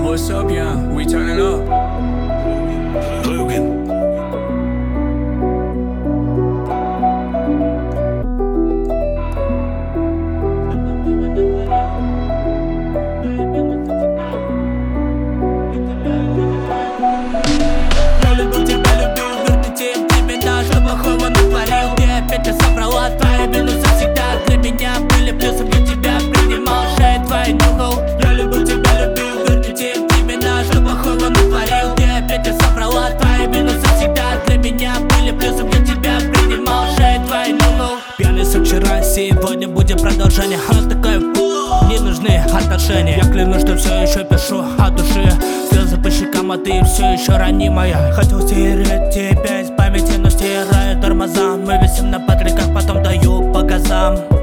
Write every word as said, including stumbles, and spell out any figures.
what's up, yeah? We turning up. Logan. Я любил тебя, любил верните времена, что плохого натворил. Ты опять не собрала твои минусы всегда для меня были плюсом, я тебя принимал, шея твои нюхал. Я любил тебя, любил верните времена, что плохого натворил. Ты опять не собрала твои минусы всегда для меня были плюсом, я тебя принимал, шея твои нюхал. Пьяный со вчера, сегодня будет продолжение. Она такая, не нужны отношения. Я клянусь, что все еще пишу от души. Слезы по щекам, а ты все еще ранимая. Хотел стереть тебя из памяти, но стираю тормоза. Мы висим на патриках, потом даю по газам.